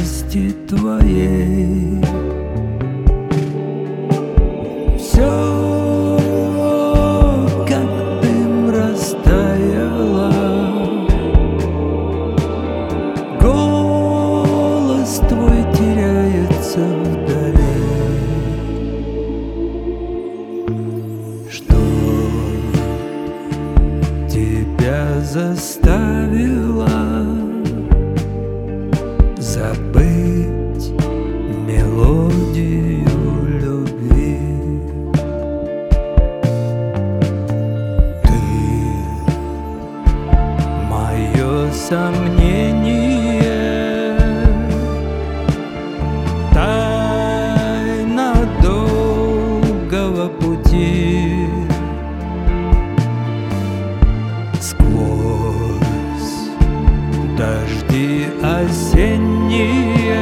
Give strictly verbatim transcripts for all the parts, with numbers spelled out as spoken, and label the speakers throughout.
Speaker 1: страсти твоей. Все как дым растаяло, голос твой теряется вдали. Что тебя заставило забыть мелодию любви? Ты мое сомнение, тайна долгого пути. Сквозь дожди осенние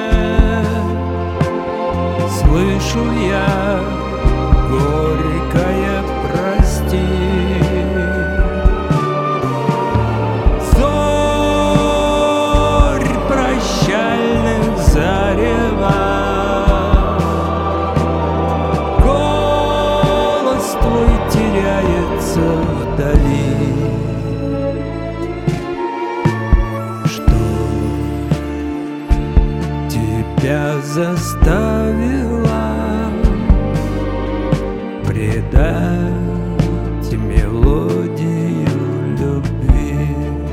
Speaker 1: слышу я горькое прости. Зорь прощальных зарева, голос твой теряется вдали. Тебя заставила предать мелодию любви.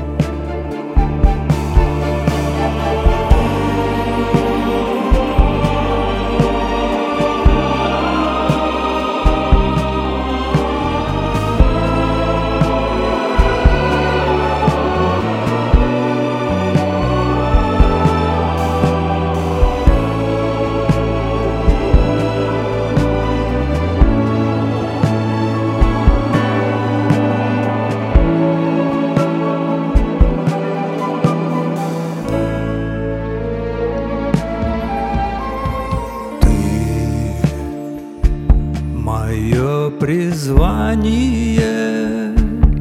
Speaker 1: Мое призвание,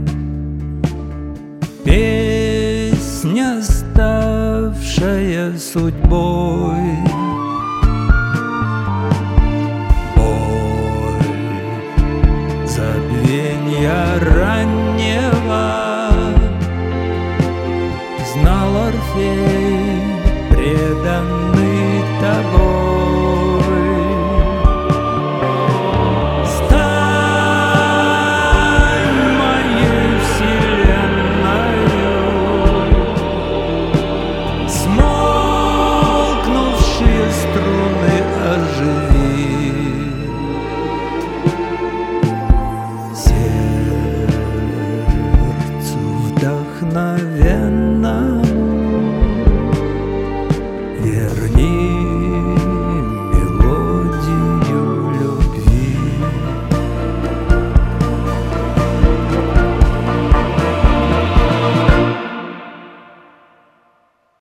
Speaker 1: песня, ставшая судьбой. Боль забвенья раннего знал Орфей преданный.